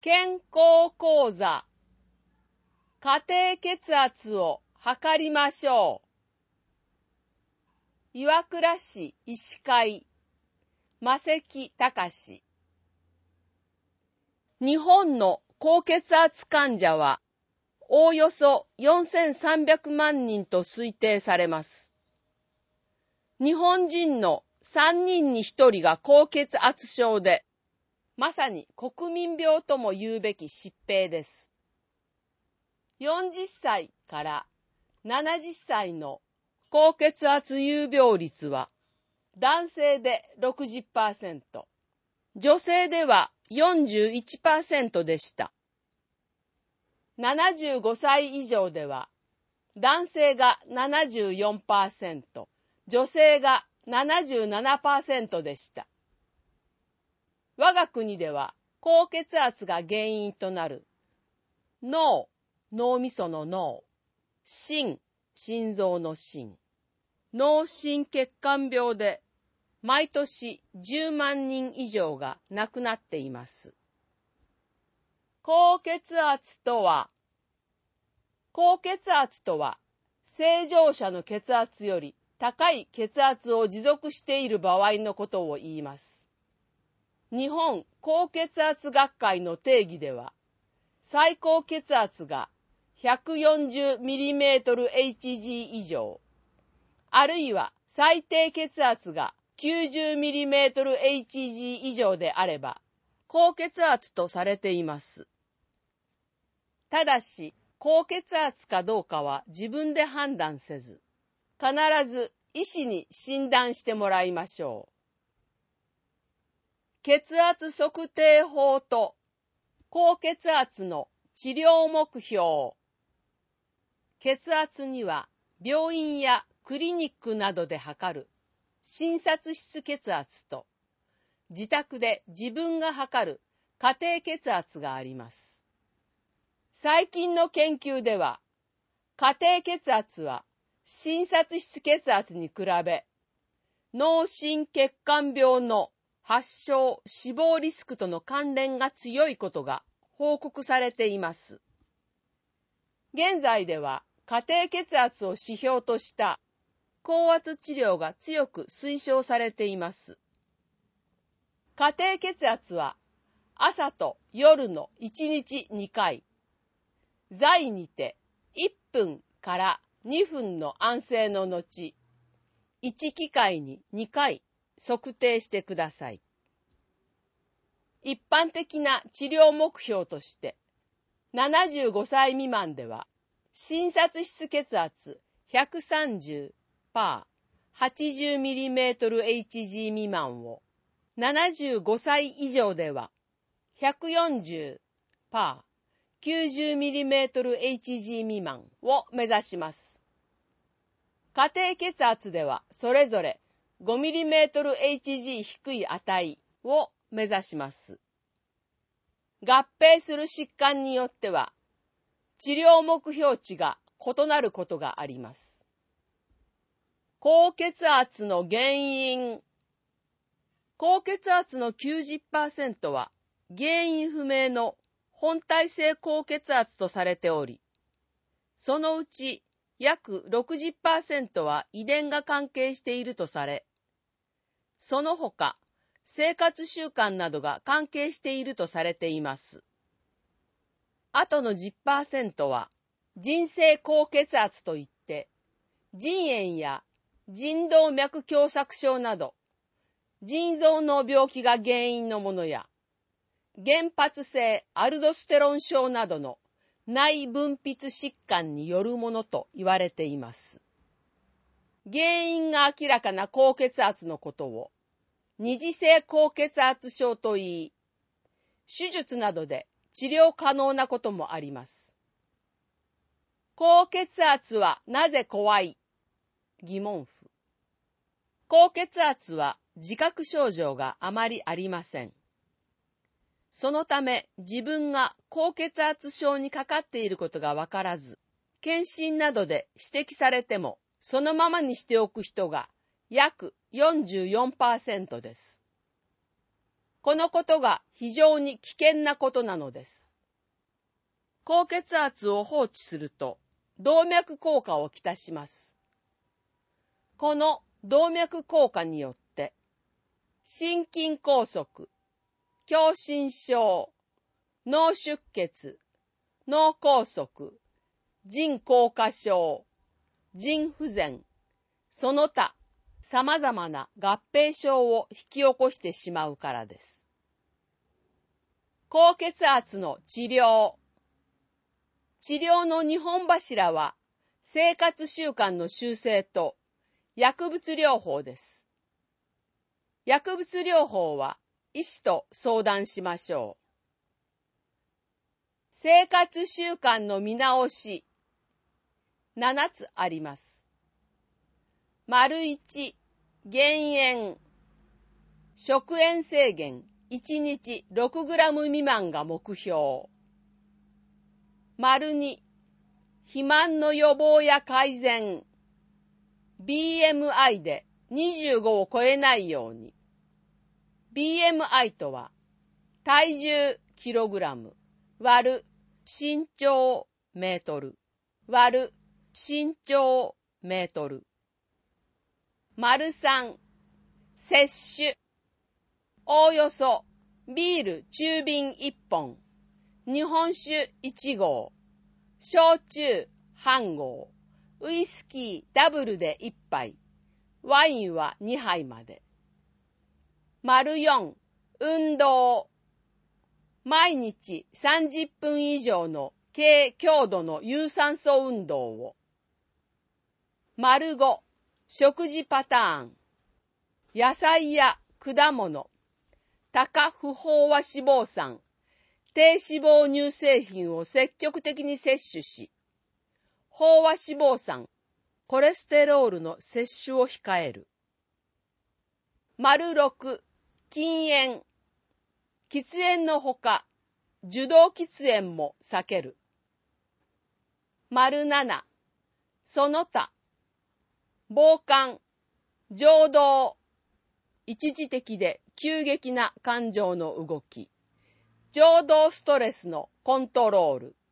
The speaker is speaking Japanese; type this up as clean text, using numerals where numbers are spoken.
健康講座。家庭血圧を測りましょう。岩倉市医師会、馬関隆。日本の高血圧患者はおおよそ4300万人と推定されます。日本人の3人に1人が高血圧症で、まさに国民病とも言うべき疾病です。40歳から70歳の高血圧有病率は男性で 60%、女性では 41% でした。75歳以上では男性が 74%、女性が 77% でした。我が国では高血圧が原因となる脳、脳みその脳、心、心臓の心、脳心血管病で毎年10万人以上が亡くなっています。高血圧とは正常者の血圧より高い血圧を持続している場合のことを言います。日本高血圧学会の定義では、最高血圧が 140mmHg 以上、あるいは最低血圧が 90mmHg 以上であれば、高血圧とされています。ただし、高血圧かどうかは自分で判断せず、必ず医師に診断してもらいましょう。血圧測定法と高血圧の治療目標。血圧には病院やクリニックなどで測る診察室血圧と自宅で自分が測る家庭血圧があります。最近の研究では家庭血圧は診察室血圧に比べ脳心血管病の発症、死亡リスクとの関連が強いことが報告されています。現在では家庭血圧を指標とした高圧治療が強く推奨されています。家庭血圧は朝と夜の1日2回、座位にて1分から2分の安静の後、1機会に2回測定してください。一般的な治療目標として、75歳未満では、診察室血圧130パー 80mmHg 未満を、75歳以上では、140パー 90mmHg 未満を目指します。家庭血圧ではそれぞれ 5mmHg 低い値を目指します。合併する疾患によっては治療目標値が異なることがあります。高血圧の原因。高血圧の 90% は原因不明の本体性高血圧とされており、そのうち約 60% は遺伝が関係しているとされ、その他、生活習慣などが関係しているとされています。あとの 10% は腎性高血圧といって、腎炎や腎動脈狭窄症など、腎臓の病気が原因のものや、原発性アルドステロン症などの内分泌疾患によるものと言われています。原因が明らかな高血圧のことを二次性高血圧症といい、手術などで治療可能なこともあります。高血圧はなぜ怖い？疑問符。高血圧は自覚症状があまりありません。そのため自分が高血圧症にかかっていることがわからず、検診などで指摘されてもそのままにしておく人が約 44% です。 このことが非常に危険なことなのです。高血圧を放置すると動脈硬化をきたします。この動脈硬化によって心筋梗塞、狭心症、脳出血、脳梗塞、腎硬化症、腎不全、その他様々な合併症を引き起こしてしまうからです。高血圧の治療。治療の2本柱は生活習慣の修正と薬物療法です。薬物療法は医師と相談しましょう。生活習慣の見直し。7つあります。1、減塩。食塩制限1日6g 未満が目標。2、肥満の予防や改善。BMI で25を超えないように。BMI とは体重 kg 割る身長メートル割る身長メートル。3、摂取。おおよそビール中瓶1本、日本酒1合、焼酎半合、ウイスキーダブルで1杯、ワインは2杯まで。4、運動。毎日30分以上の軽強度の有酸素運動を。5、食事パターン。野菜や果物、高不飽和脂肪酸、低脂肪乳製品を積極的に摂取し、飽和脂肪酸、コレステロールの摂取を控える。6、禁煙。喫煙のほか、受動喫煙も避ける。7、その他、傍観、情動、一時的で急激な感情の動き、情動ストレスのコントロール。